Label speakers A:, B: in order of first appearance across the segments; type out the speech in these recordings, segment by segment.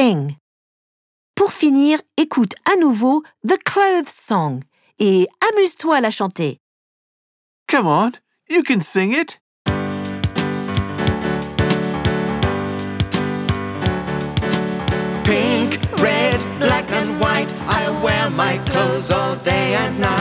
A: sing. Pour finir, écoute à nouveau The Clothes Song et amuse-toi à la chanter.
B: Come on, you can sing it.
C: Pink, red, black and white, I wear my clothes all day and night.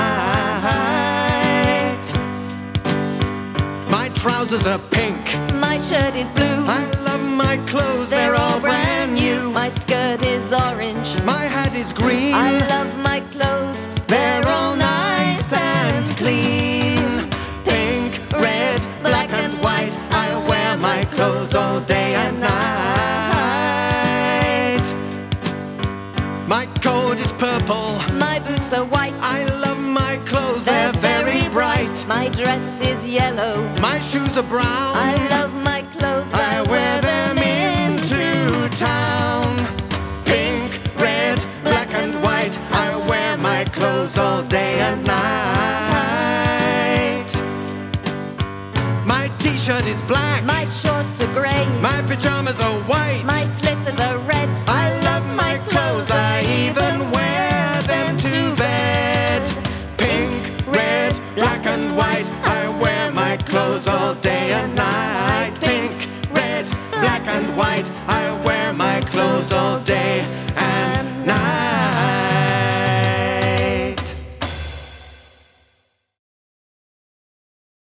C: My trousers are pink,
D: my shirt is blue,
C: I love my clothes, they're all brand new.
D: my skirt is orange,
C: My hat is green,
D: I love my clothes,
C: they're all nice and clean. Pink, red, black and white, I wear my clothes all day and night. My coat is purple,
D: my boots are white,
C: I love my clothes, they're very bright.
D: my dress is yellow,
C: My shoes are brown,
D: I love my clothes,
C: I wear them into town. Pink, red, black and white, I wear my clothes all day and night. My t-shirt is black,
D: my shorts are grey,
C: my pajamas are white.
D: my slippers are red,
C: I love my clothes, I even wear them to bed. Pink, red, black and white, I wear my clothes all day and night. Pink, red, black and white,